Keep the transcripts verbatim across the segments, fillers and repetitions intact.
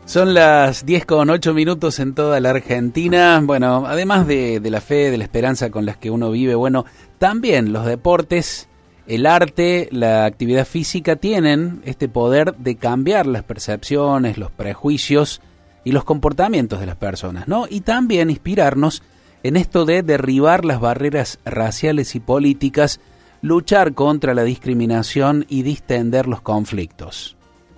Son las diez con ocho minutos en toda la Argentina. Bueno, además de, de la fe, de la esperanza con las que uno vive, bueno, también los deportes, el arte, la actividad física tienen este poder de cambiar las percepciones, los prejuicios y los comportamientos de las personas, ¿no? Y también inspirarnos en esto de derribar las barreras raciales y políticas, luchar contra la discriminación y distender los conflictos.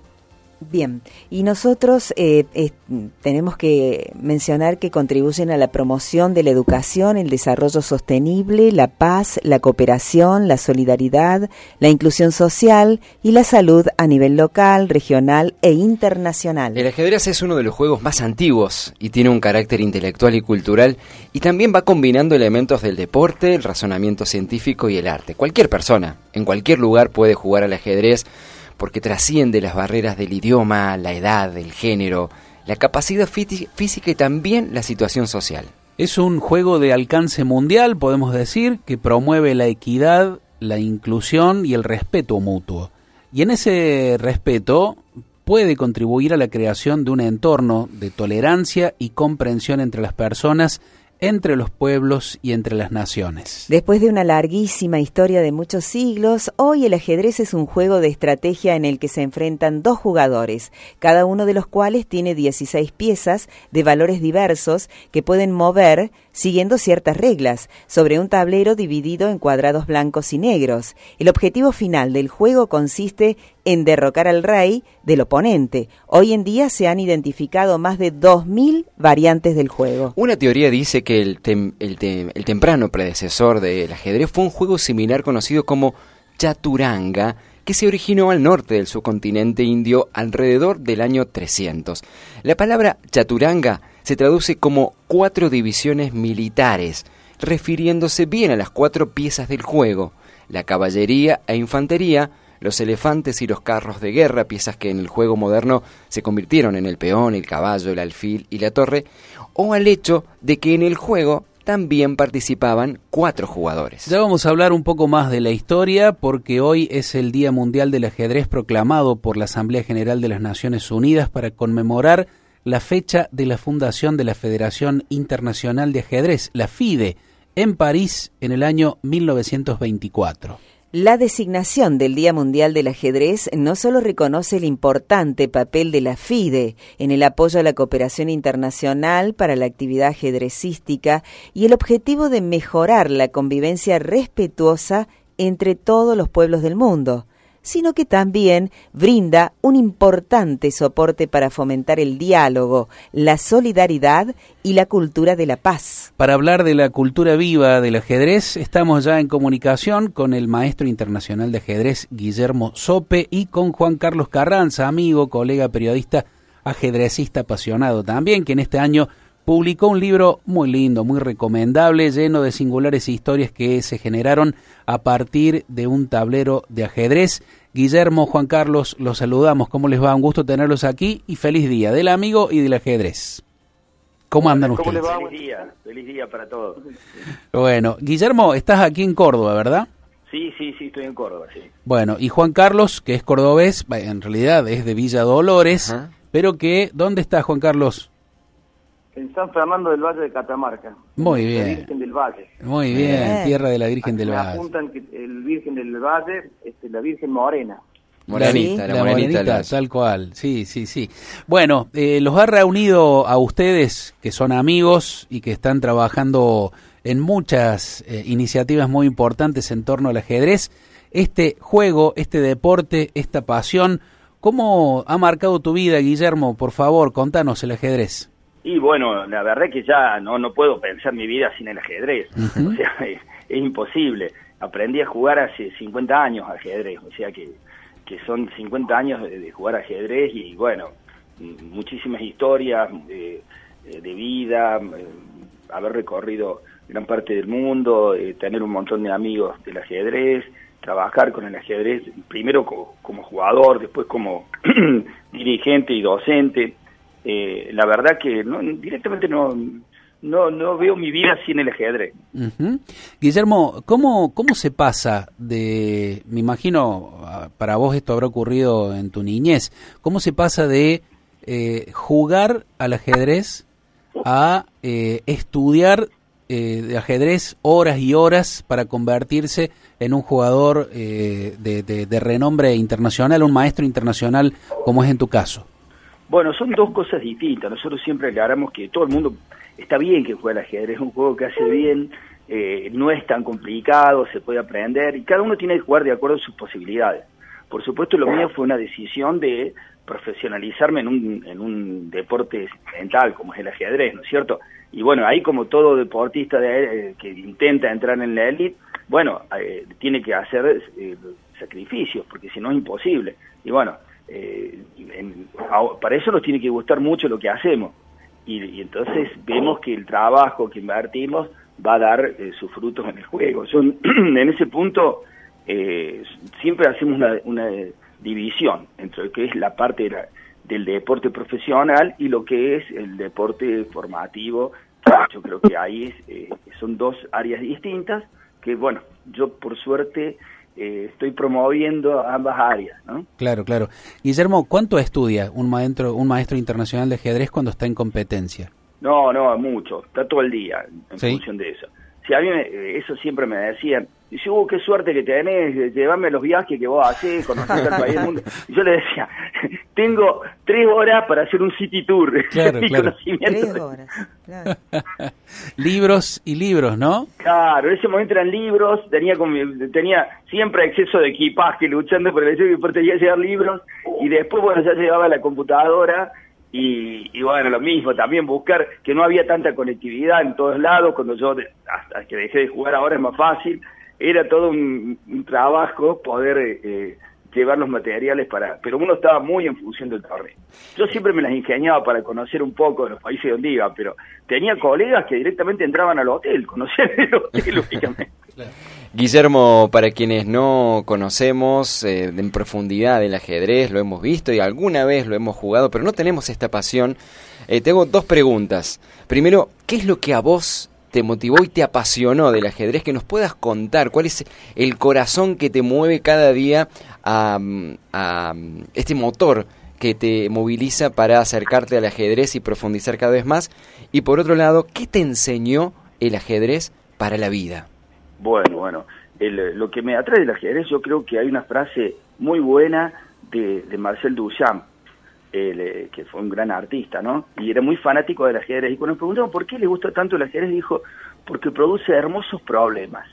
Bien, y nosotros eh, eh, tenemos que mencionar que contribuyen a la promoción de la educación, el desarrollo sostenible, la paz, la cooperación, la solidaridad, la inclusión social y la salud a nivel local, regional e internacional. El ajedrez es uno de los juegos más antiguos y tiene un carácter intelectual y cultural, y también va combinando elementos del deporte, el razonamiento científico y el arte. Cualquier persona, en cualquier lugar puede jugar al ajedrez, porque trasciende las barreras del idioma, la edad, el género, la capacidad fí- física y también la situación social. Es un juego de alcance mundial, podemos decir, que promueve la equidad, la inclusión y el respeto mutuo. Y en ese respeto puede contribuir a la creación de un entorno de tolerancia y comprensión entre las personas, entre los pueblos y entre las naciones. Después de una larguísima historia de muchos siglos, hoy el ajedrez es un juego de estrategia en el que se enfrentan dos jugadores, cada uno de los cuales tiene dieciséis piezas de valores diversos que pueden mover siguiendo ciertas reglas, sobre un tablero dividido en cuadrados blancos y negros. El objetivo final del juego consiste en derrocar al rey del oponente. Hoy en día se han identificado más de dos mil variantes del juego. Una teoría dice que el, tem, el, tem, el temprano predecesor del ajedrez fue un juego similar conocido como chaturanga, que se originó al norte del subcontinente indio alrededor del año trescientos. La palabra chaturanga se traduce como cuatro divisiones militares, refiriéndose bien a las cuatro piezas del juego: la caballería e infantería, los elefantes y los carros de guerra, piezas que en el juego moderno se convirtieron en el peón, el caballo, el alfil y la torre, o al hecho de que en el juego también participaban cuatro jugadores. Ya vamos a hablar un poco más de la historia, porque hoy es el Día Mundial del Ajedrez proclamado por la Asamblea General de las Naciones Unidas para conmemorar la fecha de la fundación de la Federación Internacional de Ajedrez, la FIDE, en París en el año mil novecientos veinticuatro. La designación del Día Mundial del Ajedrez no solo reconoce el importante papel de la FIDE en el apoyo a la cooperación internacional para la actividad ajedrecística y el objetivo de mejorar la convivencia respetuosa entre todos los pueblos del mundo, sino que también brinda un importante soporte para fomentar el diálogo, la solidaridad y la cultura de la paz. Para hablar de la cultura viva del ajedrez, estamos ya en comunicación con el maestro internacional de ajedrez Guillermo Zope y con Juan Carlos Carranza, amigo, colega, periodista, ajedrecista apasionado también, que en este año publicó un libro muy lindo, muy recomendable, lleno de singulares historias que se generaron a partir de un tablero de ajedrez. Guillermo, Juan Carlos, los saludamos. ¿Cómo les va? Un gusto tenerlos aquí y feliz día del amigo y del ajedrez. ¿Cómo andan ¿Cómo ustedes? les va? Feliz día, feliz día para todos. Bueno, Guillermo, estás aquí en Córdoba, ¿verdad? Sí, sí, sí, estoy en Córdoba, sí. Bueno, y Juan Carlos, que es cordobés, en realidad es de Villa Dolores, Ajá. pero que, ¿dónde está Juan Carlos? En San Fernando del Valle de Catamarca. Muy bien. La Virgen del Valle. Muy bien, bien. Tierra de la Virgen Aquí del me Valle. apuntan que el Virgen del Valle, este, la Virgen Morena. Morenita, la, la, la morenita, morenita tal cual, sí, sí, sí. Bueno, eh, los ha reunido a ustedes, que son amigos y que están trabajando en muchas eh, iniciativas muy importantes en torno al ajedrez. Este juego, este deporte, esta pasión, ¿cómo ha marcado tu vida, Guillermo? Por favor, contanos el ajedrez. Y bueno, la verdad es que ya no no puedo pensar mi vida sin el ajedrez. Uh-huh. O sea, es, es imposible. Aprendí a jugar hace cincuenta años ajedrez, o sea que, que son cincuenta años de, de jugar ajedrez y bueno, muchísimas historias de, de vida, haber recorrido gran parte del mundo, eh, tener un montón de amigos del ajedrez, trabajar con el ajedrez, primero como, como jugador, después como dirigente y docente. Eh, la verdad que no, directamente no, no no veo mi vida sin el ajedrez. Uh-huh. Guillermo, ¿cómo, ¿cómo se pasa de, me imagino, para vos esto habrá ocurrido en tu niñez, cómo se pasa de eh, jugar al ajedrez a eh, estudiar eh, de ajedrez horas y horas para convertirse en un jugador eh, de, de, de renombre internacional, un maestro internacional, como es en tu caso? Bueno, son dos cosas distintas. Nosotros siempre aclaramos que todo el mundo está bien que juegue al ajedrez, es un juego que hace bien, eh, no es tan complicado, se puede aprender, y cada uno tiene que jugar de acuerdo a sus posibilidades. Por supuesto, lo mío fue una decisión de profesionalizarme en un, en un deporte mental como es el ajedrez, ¿no es cierto? Y bueno, ahí como todo deportista de, eh, que intenta entrar en la élite, bueno, eh, tiene que hacer eh, sacrificios, porque si no es imposible. Y bueno, eh, en, a, para eso nos tiene que gustar mucho lo que hacemos. Y, y entonces vemos que el trabajo que invertimos va a dar eh, sus frutos en el juego. Yo, en ese punto, eh, siempre hacemos una, una división entre lo que es la parte de la, del deporte profesional y lo que es el deporte formativo. Yo creo que ahí es, eh, son dos áreas distintas que, bueno, yo por suerte eh, estoy promoviendo ambas áreas, ¿no? Claro, claro. Guillermo, ¿cuánto estudia un maestro, un maestro internacional de ajedrez cuando está en competencia? No, no, mucho, está todo el día en ¿Sí? función de eso. Si a mí me, eso siempre me decían, y si hubo qué suerte que tenés, llévame a los viajes que vos hacés, conocés al país del mundo. Y yo le decía, tengo tres horas para hacer un city tour. Claro, claro. Tres horas, claro. Libros y libros, ¿no? Claro, en ese momento eran libros, tenía como, tenía siempre exceso de equipaje luchando por el hecho de que tenía que llevar libros, y después, bueno, ya llevaba la computadora. Y, y bueno, lo mismo, también buscar que no había tanta conectividad en todos lados. Cuando yo, hasta que dejé de jugar ahora es más fácil, era todo un, un trabajo poder eh, llevar los materiales para... Pero uno estaba muy en función del torneo. Yo siempre me las ingeniaba para conocer un poco de los países donde iba, pero tenía colegas que directamente entraban al hotel, conocían el hotel, lógicamente. Claro. Guillermo, para quienes no conocemos eh, en profundidad el ajedrez, lo hemos visto y alguna vez lo hemos jugado, pero no tenemos esta pasión, eh, tengo dos preguntas. Primero, ¿qué es lo que a vos te motivó y te apasionó del ajedrez? Que nos puedas contar cuál es el corazón que te mueve cada día a, a este motor que te moviliza para acercarte al ajedrez y profundizar cada vez más. Y por otro lado, ¿qué te enseñó el ajedrez para la vida? Bueno, bueno, el, lo que me atrae del ajedrez, yo creo que hay una frase muy buena de, de Marcel Duchamp, el, que fue un gran artista, ¿no? Y era muy fanático del ajedrez. Y cuando nos preguntamos por qué le gusta tanto el ajedrez, dijo, porque produce hermosos problemas.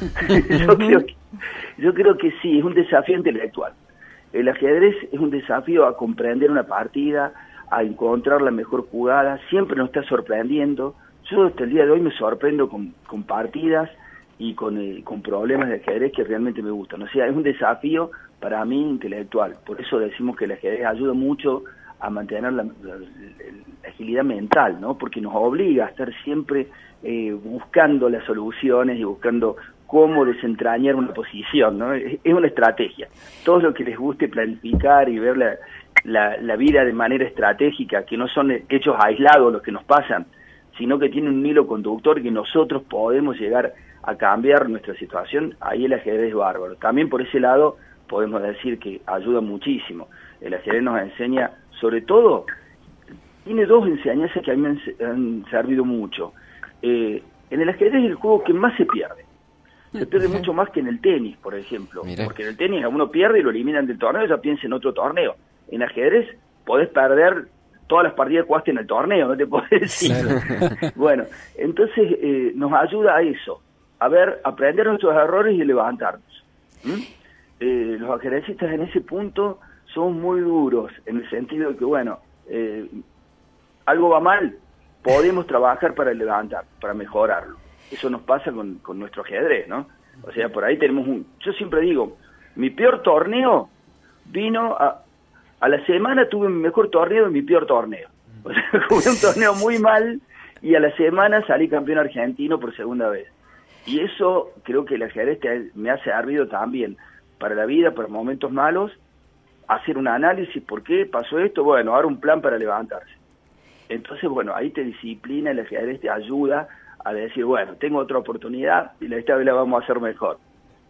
yo, creo que, yo creo que sí, es un desafío intelectual. El ajedrez es un desafío a comprender una partida, a encontrar la mejor jugada, siempre nos está sorprendiendo. Yo hasta el día de hoy me sorprendo con, con partidas y con, eh, con problemas de ajedrez que realmente me gustan. O sea, es un desafío para mí intelectual. Por eso decimos que el ajedrez ayuda mucho a mantener la, la, la agilidad mental, ¿no? Porque nos obliga a estar siempre eh, buscando las soluciones y buscando cómo desentrañar una posición, ¿no? Es, es una estrategia. Todos los que les guste planificar y ver la, la, la vida de manera estratégica, que no son hechos aislados los que nos pasan, sino que tienen un hilo conductor que nosotros podemos llegar a cambiar nuestra situación, ahí el ajedrez es bárbaro. También por ese lado podemos decir que ayuda muchísimo. El ajedrez nos enseña, sobre todo, tiene dos enseñanzas que a mí me han, han servido mucho. Eh, en el ajedrez es el juego que más se pierde. Se pierde mucho más que en el tenis, por ejemplo. Mirá. Porque en el tenis uno pierde y lo eliminan del torneo y ya piensa en otro torneo. En ajedrez podés perder todas las partidas que jugaste en el torneo, no te podés decir. Claro. Bueno, entonces eh, nos ayuda a eso, a ver, aprender nuestros errores y levantarnos. ¿Mm? Eh, los ajedrecistas en ese punto son muy duros, en el sentido de que, bueno, eh, algo va mal, podemos trabajar para levantar, para mejorarlo. Eso nos pasa con, con nuestro ajedrez, ¿no? O sea, por ahí tenemos un... Yo siempre digo, mi peor torneo vino a... A la semana tuve mi mejor torneo de mi peor torneo. O sea, jugué un torneo muy mal y a la semana salí campeón argentino por segunda vez. Y eso creo que el ajedrez te, me ha servido también para la vida, para momentos malos, hacer un análisis, ¿por qué pasó esto? Bueno, ahora un plan para levantarse. Entonces, bueno, ahí te disciplina, el ajedrez te ayuda a decir, bueno, tengo otra oportunidad y esta vez la vamos a hacer mejor.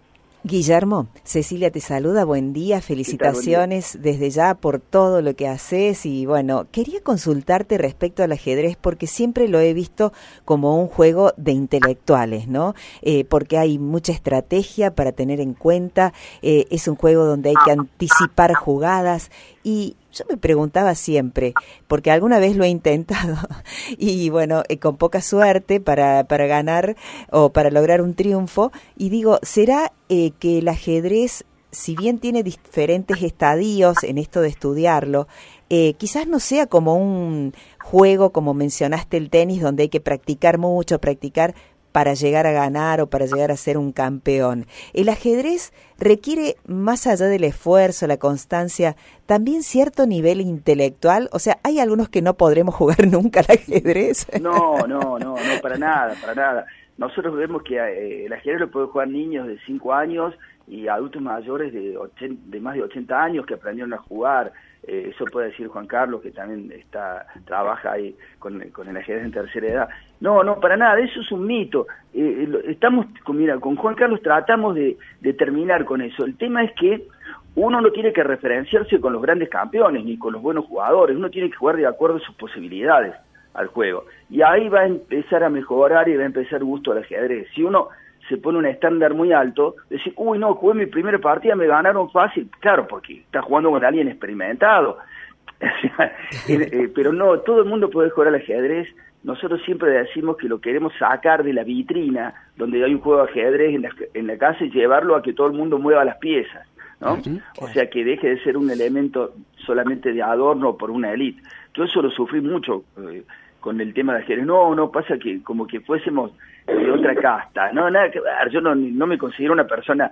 Guillermo, Cecilia te saluda, buen día, felicitaciones desde ya por todo lo que haces y bueno, quería consultarte respecto al ajedrez porque siempre lo he visto como un juego de intelectuales, ¿no? Eh, porque hay mucha estrategia para tener en cuenta, eh, es un juego donde hay que anticipar jugadas y yo me preguntaba siempre, porque alguna vez lo he intentado y bueno, eh, con poca suerte para, para ganar o para lograr un triunfo, y digo, ¿será eh, que el ajedrez, si bien tiene diferentes estadios en esto de estudiarlo, eh, quizás no sea como un juego, como mencionaste el tenis, donde hay que practicar mucho, practicar para llegar a ganar o para llegar a ser un campeón? El ajedrez requiere, más allá del esfuerzo, la constancia, también cierto nivel intelectual. O sea, ¿hay algunos que no podremos jugar nunca al ajedrez? No, no, no, no, para nada, para nada. Nosotros vemos que eh, el ajedrez lo pueden jugar niños de cinco años y adultos mayores de, ochenta, de más de ochenta años que aprendieron a jugar. Eh, eso puede decir Juan Carlos, que también está trabaja ahí con, con el ajedrez en tercera edad. No, no, para nada, eso es un mito. Eh, estamos, mira, con Juan Carlos tratamos de, de terminar con eso. El tema es que uno no tiene que referenciarse con los grandes campeones ni con los buenos jugadores, uno tiene que jugar de acuerdo a sus posibilidades al juego. Y ahí va a empezar a mejorar y va a empezar gusto al ajedrez. Si uno se pone un estándar muy alto, decir, uy, no, jugué mi primera partida, me ganaron fácil. Claro, porque está jugando con alguien experimentado. eh, pero no, todo el mundo puede jugar al ajedrez. Nosotros siempre decimos que lo queremos sacar de la vitrina, donde hay un juego de ajedrez en la, en la casa, y llevarlo a que todo el mundo mueva las piezas, ¿no? Uh-huh. O sea, que deje de ser un elemento solamente de adorno por una élite. Yo eso lo sufrí mucho eh, con el tema de ajedrez. No, no, pasa que como que fuésemos de otra casta. No, nada que ver, yo no, no me considero una persona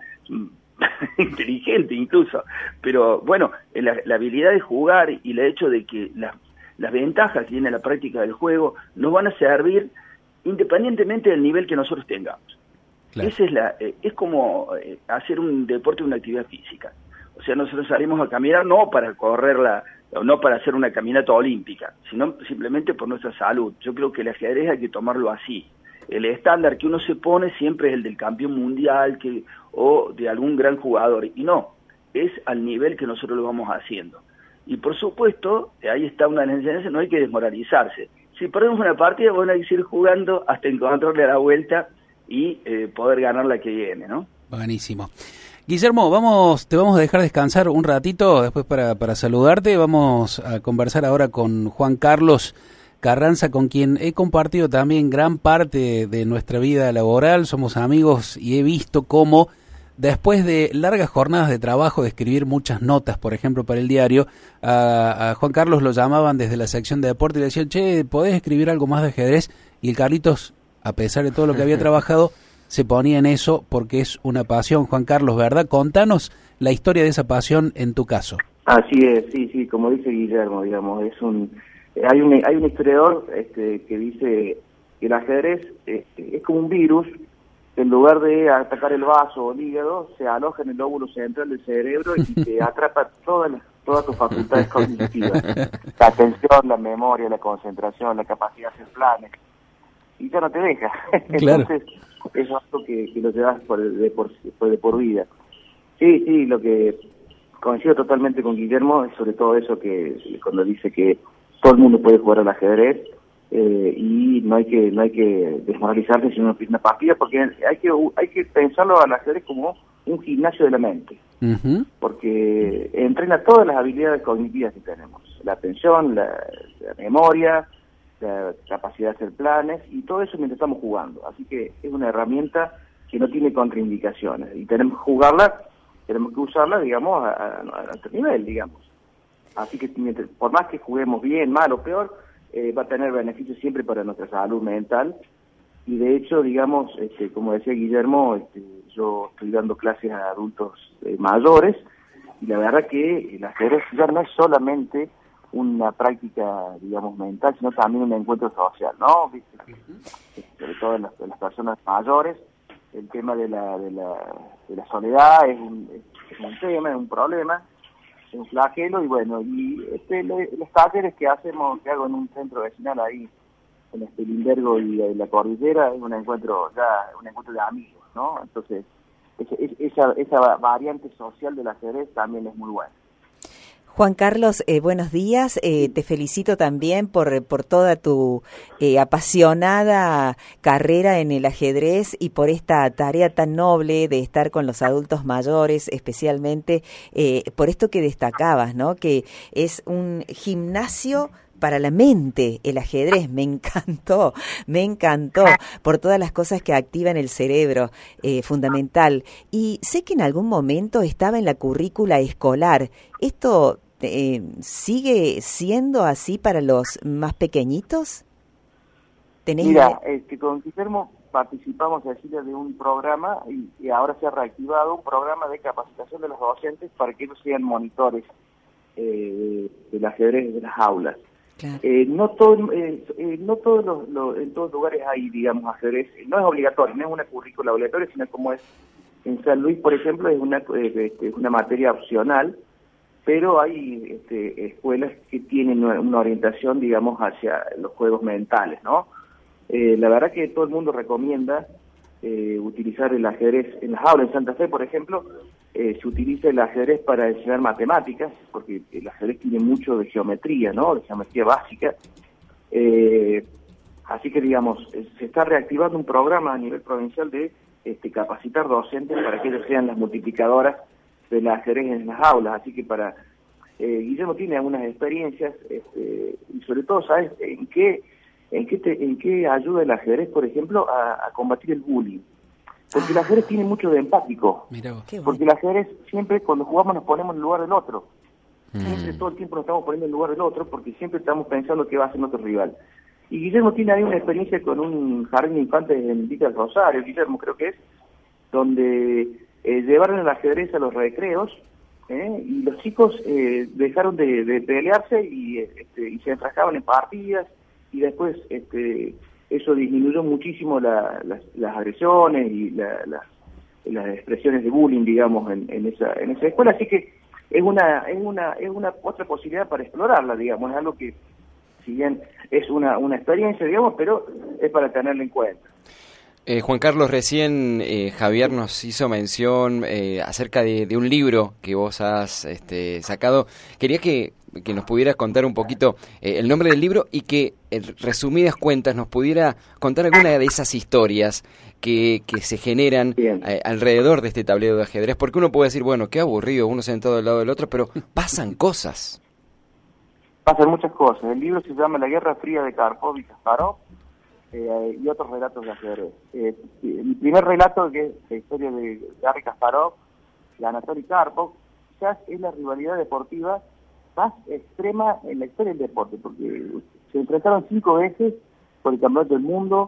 inteligente incluso, pero bueno, la, la habilidad de jugar y el hecho de que las, las ventajas que tiene la práctica del juego nos van a servir independientemente del nivel que nosotros tengamos. Claro. Esa es la, eh, es como eh, hacer un deporte, una actividad física. O sea, nosotros salimos a caminar no para correr la, no para hacer una caminata olímpica, sino simplemente por nuestra salud. Yo creo que el ajedrez hay que tomarlo así. El estándar que uno se pone siempre es el del campeón mundial que, o de algún gran jugador, y no, es al nivel que nosotros lo vamos haciendo. Y por supuesto, ahí está una de las enseñanzas, no hay que desmoralizarse. Si perdemos una partida, bueno, hay que seguir jugando hasta encontrarle la vuelta y eh, poder ganar la que viene, ¿no? Buenísimo. Guillermo, vamos, te vamos a dejar descansar un ratito después para, para saludarte. Vamos a conversar ahora con Juan Carlos Carranza, con quien he compartido también gran parte de nuestra vida laboral. Somos amigos y he visto cómo después de largas jornadas de trabajo, de escribir muchas notas, por ejemplo, para el diario, a, a Juan Carlos lo llamaban desde la sección de deporte y le decían, che, ¿podés escribir algo más de ajedrez? Y el Carlitos, a pesar de todo lo que había trabajado, se ponía en eso porque es una pasión. Juan Carlos, ¿verdad? Contanos la historia de esa pasión en tu caso. Así es, sí, sí, como dice Guillermo, digamos, es un... Hay un, hay un historiador este, que dice que el ajedrez este, es como un virus, en lugar de atacar el vaso o el hígado, se aloja en el lóbulo central del cerebro y te atrapa todas las, todas tus facultades cognitivas. La atención, la memoria, la concentración, la capacidad de hacer planes. Y ya no te deja. Claro. Entonces, es algo que, que lo llevas por, de, por, de por vida. Sí, sí, lo que coincido totalmente con Guillermo es sobre todo eso que cuando dice que todo el mundo puede jugar al ajedrez eh, y no hay que no hay que desmoralizarse si uno pierde una partida, porque hay que hay que pensarlo al ajedrez como un gimnasio de la mente, uh-huh. porque entrena todas las habilidades cognitivas que tenemos, la atención, la, la memoria, la capacidad de hacer planes y todo eso mientras estamos jugando. Así que es una herramienta que no tiene contraindicaciones y tenemos que jugarla, tenemos que usarla, digamos, a, a, a nuestro nivel, digamos. Así que por más que juguemos bien, mal o peor, eh, va a tener beneficios siempre para nuestra salud mental. Y de hecho, digamos, este, como decía Guillermo, este, yo estoy dando clases a adultos eh, mayores y la verdad que el ajedrez ya no es solamente una práctica, digamos, mental, sino también un encuentro social, ¿no? ¿Viste? Sobre todo en las, en las personas mayores, el tema de la, de la, de la soledad es un, es un tema, es un problema, un flagelo, y bueno, y este, los talleres que hacemos, que hago en un centro vecinal ahí, en este Limbergo y la, la Cordillera, es un encuentro, ya, un encuentro de amigos, ¿no? Entonces, esa, esa variante social del ajedrez también es muy buena. Juan Carlos, eh, buenos días. Eh, te felicito también por, por toda tu eh, apasionada carrera en el ajedrez y por esta tarea tan noble de estar con los adultos mayores, especialmente eh, por esto que destacabas, ¿no? Que es un gimnasio para la mente, el ajedrez. Me encantó, me encantó por todas las cosas que activan el cerebro, eh, fundamental. Y sé que en algún momento estaba en la currícula escolar. ¿Esto eh, sigue siendo así para los más pequeñitos? ¿Tenés Mira, este, con Guillermo participamos así de un programa y, y ahora se ha reactivado un programa de capacitación de los docentes para que ellos sean monitores eh, del ajedrez de las aulas. Claro. Eh, no todo, eh, eh, no todos los, los, en todos lugares hay, digamos, ajedrez. No es obligatorio, no es una currícula obligatoria, sino como es en San Luis, por ejemplo, es una, eh, este, una materia opcional, pero hay este, escuelas que tienen una, una orientación, digamos, hacia los juegos mentales, ¿no? Eh, la verdad que todo el mundo recomienda eh, utilizar el ajedrez en las aulas. En Santa Fe, por ejemplo, Eh, se utiliza el ajedrez para enseñar matemáticas, porque el ajedrez tiene mucho de geometría, ¿no? De geometría básica. Eh, así que, digamos, eh, se está reactivando un programa a nivel provincial de este, capacitar docentes para que ellos sean las multiplicadoras del ajedrez en las aulas. Así que para eh, Guillermo tiene algunas experiencias, este, y sobre todo, ¿sabes en qué, en qué, te, en qué ayuda el ajedrez, por ejemplo, a, a combatir el bullying? Porque el ajedrez tiene mucho de empático. Porque el ajedrez siempre cuando jugamos nos ponemos en el lugar del otro. Mm. Siempre todo el tiempo nos estamos poniendo en el lugar del otro porque siempre estamos pensando qué va a hacer nuestro rival. Y Guillermo tiene ahí una experiencia con un jardín de infantes en Villa del Rosario, Guillermo creo que es, donde eh, llevaron el ajedrez a los recreos ¿eh? y los chicos eh, dejaron de, de pelearse y, este, y se enfrascaban en partidas y después... este eso disminuyó muchísimo la, las, las agresiones y la, la, las expresiones de bullying, digamos, en, en esa en esa escuela. Así que es una es una es una otra posibilidad para explorarla, digamos. Es algo que, si bien es una una experiencia, digamos, pero es para tenerla en cuenta. Eh, Juan Carlos, recién eh, Javier nos hizo mención eh, acerca de, de un libro que vos has este, sacado. Quería que, que nos pudieras contar un poquito eh, el nombre del libro y que, en resumidas cuentas, nos pudiera contar alguna de esas historias que, que se generan eh, alrededor de este tablero de ajedrez. Porque uno puede decir, bueno, qué aburrido, uno sentado al lado del otro, pero pasan cosas. Pasan muchas cosas. El libro se llama La Guerra Fría de Karpov y Kasparov. Eh, y otros relatos de ajedrez. Eh, el primer relato, que es la historia de Garry Kasparov y Anatoly Karpov, ya es la rivalidad deportiva más extrema en la historia del deporte, porque se enfrentaron cinco veces por el campeonato del mundo,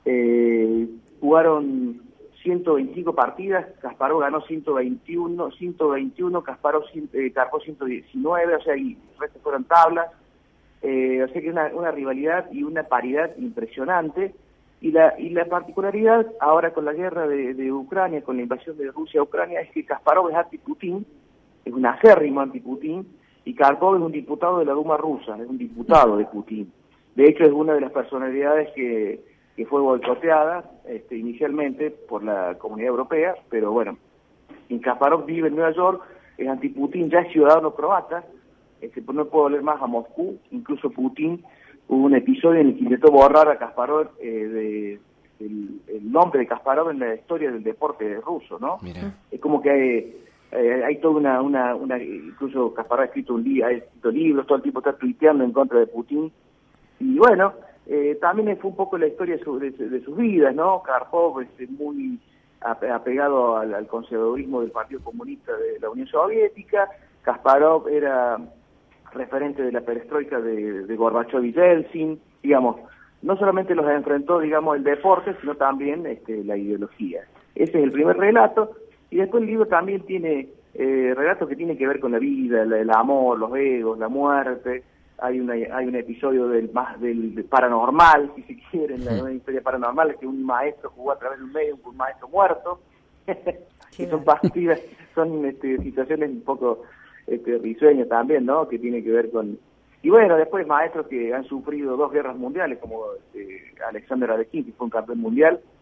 eh, jugaron ciento veinticinco partidas, Kasparov ganó ciento veintiuno, ciento veintiuno, Kasparov, eh, Karpov ciento diecinueve, o sea, y el resto fueron tablas. Eh, o sea que una, una rivalidad y una paridad impresionante, y la y la particularidad ahora con la guerra de, de Ucrania, con la invasión de Rusia a Ucrania, es que Kasparov es anti-Putin, es un acérrimo anti-Putin, y Karpov es un diputado de la Duma rusa, es un diputado de Putin. De hecho es una de las personalidades que, que fue boicoteada este, inicialmente por la Comunidad Europea, pero bueno, y Kasparov vive en Nueva York, es anti-Putin, ya es ciudadano croata. Este, no puedo leer más a Moscú, incluso Putin, hubo un episodio en el que intentó borrar a Kasparov, eh, de, el, el nombre de Kasparov en la historia del deporte ruso, ¿no? Mira. Es como que hay, eh, hay toda una, una, una, incluso Kasparov ha escrito un libro, ha escrito libros, todo el tiempo está tuiteando en contra de Putin, y bueno, eh, también fue un poco la historia de, su, de, de sus vidas, ¿no? Karpov es muy apegado al, al conservadurismo del Partido Comunista de la Unión Soviética, Kasparov era referente de la perestroika de, de Gorbachov y Yeltsin, digamos, no solamente los enfrentó, digamos, el deporte, sino también este, la ideología. Ese es el primer relato, y después el libro también tiene eh, relatos que tienen que ver con la vida, el, el amor, los egos, la muerte. Hay una hay un episodio del más del, del paranormal, si se quiere, en la, una historia paranormal, que un maestro jugó a través de un medio, un maestro muerto, que son partidas, son este, situaciones un poco este risueño también, ¿no? Que tiene que ver con... Y bueno, después maestros que han sufrido dos guerras mundiales, como este, Alexander Alekhine, que fue un campeón mundial,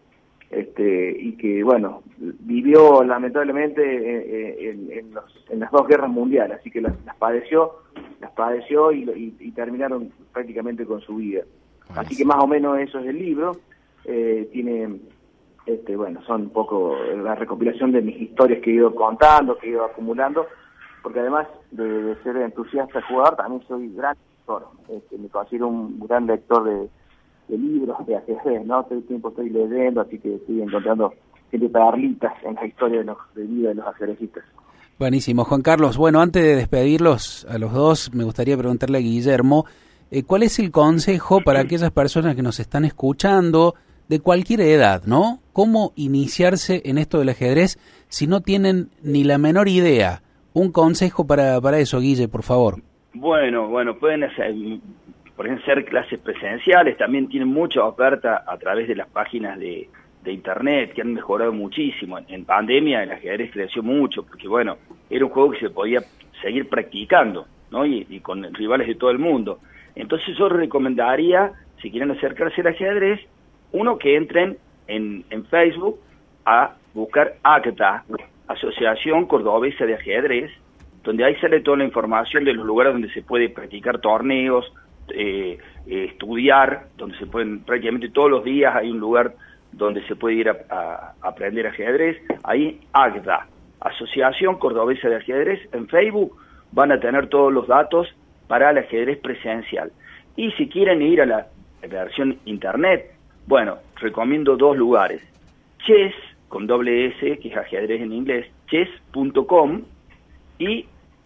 este, y que, bueno, vivió lamentablemente en, en, en, los, en las dos guerras mundiales, así que las, las padeció, las padeció y, y, y terminaron prácticamente con su vida. Bueno, así que más o menos eso es el libro. Eh, tiene, este, bueno, son un poco la recopilación de mis historias que he ido contando, que he ido acumulando, porque además de, de ser entusiasta jugador, también soy gran lector. Este, me considero un gran lector de, de libros, de ajedrez, ¿no? Todo el tiempo estoy leyendo, así que estoy encontrando siempre perlitas en la historia de, los, de vida de los ajedrecistas. Buenísimo, Juan Carlos. Bueno, antes de despedirlos a los dos, me gustaría preguntarle a Guillermo, eh, ¿cuál es el consejo para aquellas personas que nos están escuchando de cualquier edad, ¿no? ¿Cómo iniciarse en esto del ajedrez si no tienen ni la menor idea? Un consejo para, para eso, Guille, por favor. Bueno, bueno, pueden hacer, por ejemplo, hacer clases presenciales, también tienen mucha oferta a través de las páginas de, de internet, que han mejorado muchísimo. En, en pandemia el ajedrez creció mucho, porque bueno, era un juego que se podía seguir practicando, ¿no? Y, y con rivales de todo el mundo. Entonces yo recomendaría, si quieren acercarse al ajedrez, uno, que entren en, en Facebook a buscar A C T A, Asociación Cordobesa de Ajedrez, donde ahí sale toda la información de los lugares donde se puede practicar torneos, eh, eh, estudiar, donde se pueden, prácticamente todos los días hay un lugar donde se puede ir a, a, a aprender ajedrez. Ahí A C T A, Asociación Cordobesa de Ajedrez, en Facebook van a tener todos los datos para el ajedrez presencial. Y si quieren ir a la versión internet, bueno, recomiendo dos lugares. Chess, con doble S, que es ajedrez en inglés, chess punto com, y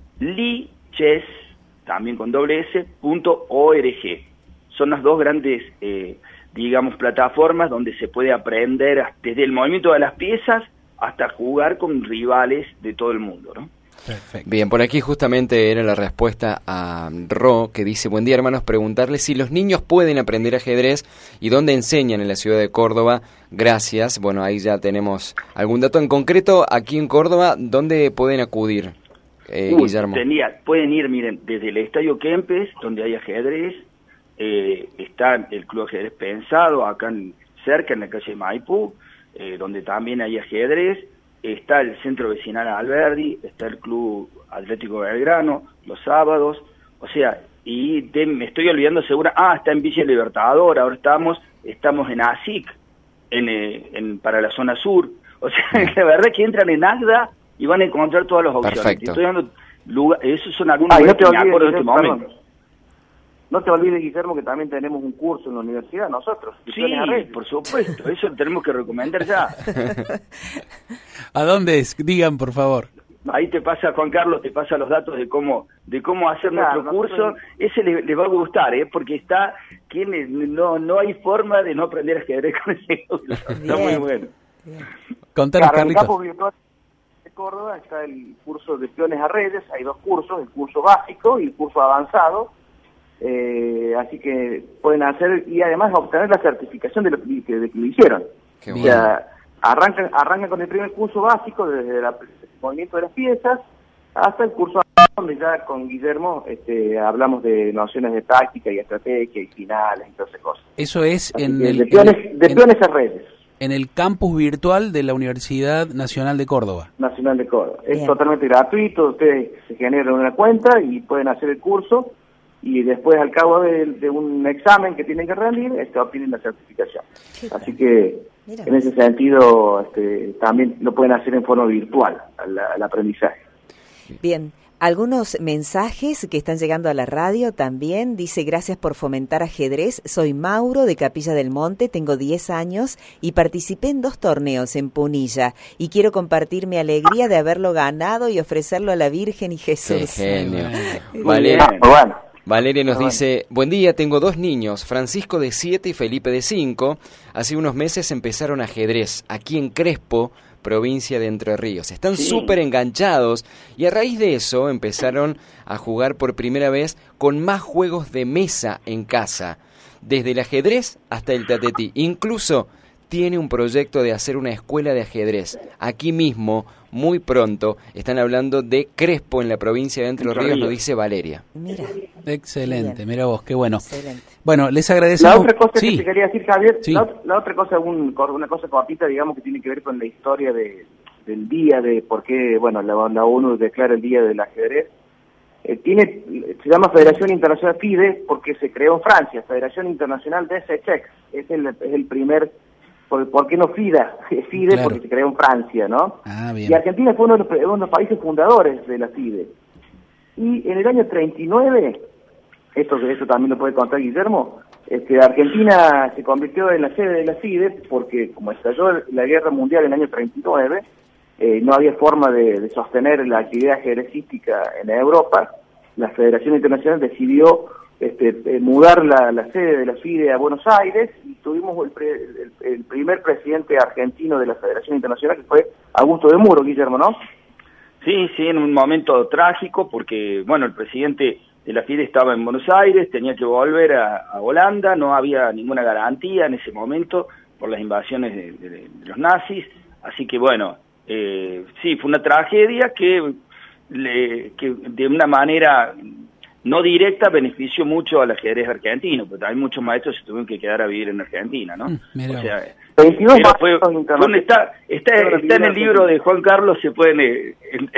lichess, también con doble S, punto org. Son las dos grandes, eh, digamos, plataformas donde se puede aprender desde el movimiento de las piezas hasta jugar con rivales de todo el mundo, ¿no? Perfecto. Bien, por aquí justamente era la respuesta a Ro, que dice: buen día, hermanos, preguntarles si los niños pueden aprender ajedrez y dónde enseñan en la ciudad de Córdoba. Gracias. Bueno, ahí ya tenemos algún dato en concreto. Aquí en Córdoba, ¿dónde pueden acudir, eh, Uy, Guillermo? Tenía, pueden ir, miren, desde el Estadio Kempes, donde hay ajedrez, eh, está el Club Ajedrez Pensado, acá en, cerca, en la calle Maipú, eh, donde también hay ajedrez. Está el Centro Vecinal Alberdi, está el Club Atlético Belgrano, los sábados, o sea, y de, me estoy olvidando seguro, ah, está en Villa Libertador, ahora estamos, estamos en A S I C, en, eh, en, para la zona sur, o sea, la verdad es que entran en AGDA y van a encontrar todas las opciones. Perfecto. Estoy dando lugar, esos son algunos ah, lugares no que me acuerdo en este momento. Perdón. No te olvides, Guillermo, que también tenemos un curso en la universidad, nosotros. Sí, por supuesto, eso lo tenemos que recomendar ya. ¿A dónde es? Digan, por favor. Ahí te pasa, Juan Carlos, te pasa los datos de cómo de cómo hacer claro, nuestro curso. Nosotros... Ese les le va a gustar, ¿eh? Porque está, tiene, no no hay forma de no aprender ajedrez con ese curso. Está muy bueno. Contanos, claro, en el Carlitos. campus virtual de Córdoba está el curso de peones a redes, hay dos cursos, el curso básico y el curso avanzado. Eh, así que pueden hacer y además obtener la certificación de lo que, de que lo hicieron. Qué o bueno. sea, arrancan, arrancan con el primer curso básico, desde la, el movimiento de las piezas hasta el curso donde ya con Guillermo este, hablamos de nociones de táctica y estrategia y finales y todas esas cosas. Eso es Así en que el, de peones, en, de en- peones a redes. en el campus virtual de la Universidad Nacional de Córdoba. Nacional de Córdoba. Es Bien. totalmente gratuito, ustedes se generan una cuenta y pueden hacer el curso y después al cabo de, de un examen que tienen que rendir, este, obtienen la certificación. Qué Así tal. que Mira en vos. ese sentido este, también lo pueden hacer en forma virtual, al, al aprendizaje. Bien, algunos mensajes que están llegando a la radio también. Dice: gracias por fomentar ajedrez. Soy Mauro de Capilla del Monte, tengo diez años y participé en dos torneos en Punilla y quiero compartir mi alegría de haberlo ganado y ofrecerlo a la Virgen y Jesús. Qué genio. Muy Valeria, bien. Ah, bueno. Valeria nos Bueno. dice: buen día, tengo dos niños, Francisco de siete y Felipe de cinco. Hace unos meses empezaron ajedrez aquí en Crespo, provincia de Entre Ríos. Están Sí. súper enganchados y a raíz de eso empezaron a jugar por primera vez con más juegos de mesa en casa, desde el ajedrez hasta el tatetí. Incluso tiene un proyecto de hacer una escuela de ajedrez. Aquí mismo, muy pronto, están hablando de Crespo en la provincia de Entre Ríos, lo dice Valeria. Mira. Excelente, mira vos, qué bueno. Excelente. Bueno, les agradecemos. La otra cosa sí. que te quería decir, Javier, Sí. la, la otra cosa, un, una cosa cortita, digamos, que tiene que ver con la historia de, del día, de por qué, bueno, la, la ONU declara el Día del Ajedrez. Eh, tiene, se llama Federación Internacional FIDE porque se creó en Francia, Federación Internacional de Échecs, es el, es el primer, por, ¿por qué no FIDA? FIDE Claro. porque se creó en Francia, ¿no? Ah, bien. Y Argentina fue uno de, los, uno de los países fundadores de la FIDE. Y en el año treinta y nueve, esto, esto también lo puede contar Guillermo, este, Argentina se convirtió en la sede de la FIDE porque como estalló la guerra mundial en el año treinta y nueve, Eh, no había forma de, de sostener la actividad ajedrecística en Europa. La Federación Internacional decidió este, eh, mudar la, la sede de la FIDE a Buenos Aires y tuvimos el, pre, el, el primer presidente argentino de la Federación Internacional, que fue Augusto de Muro, Guillermo, ¿no? Sí, sí, en un momento trágico porque, bueno, el presidente de la FIDE estaba en Buenos Aires, tenía que volver a, a Holanda, no había ninguna garantía en ese momento por las invasiones de, de, de los nazis, así que bueno, Eh, sí, fue una tragedia que, le, que de una manera no directa benefició mucho al ajedrez argentino, pero también muchos maestros se tuvieron que quedar a vivir en Argentina, ¿no? Mm, o sea, veintidós pero fue, maestros fue un- está, está, está en el libro de Juan Carlos, se pueden eh,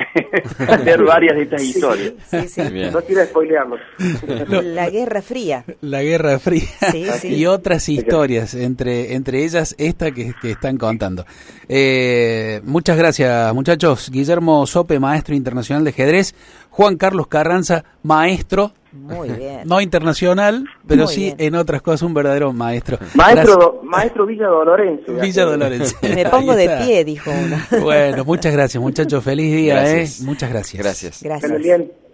leer varias de estas historias. Sí, sí. Bien. No quiero spoilearlo. La Guerra Fría. La Guerra Fría Sí, sí. y otras historias, entre, entre ellas esta que, que están contando. Eh, muchas gracias, muchachos. Guillermo Sope, maestro internacional de ajedrez. Juan Carlos Carranza, maestro, Muy bien. no internacional, pero Muy sí bien. en otras cosas un verdadero maestro. Maestro, maestro Villa Dolorense. Gracias. Villa Dolores. Me pongo Ahí de está. pie, dijo uno. Bueno, muchas gracias, muchachos. Feliz día, Gracias. ¿eh? Muchas gracias. Gracias. Gracias. Bien.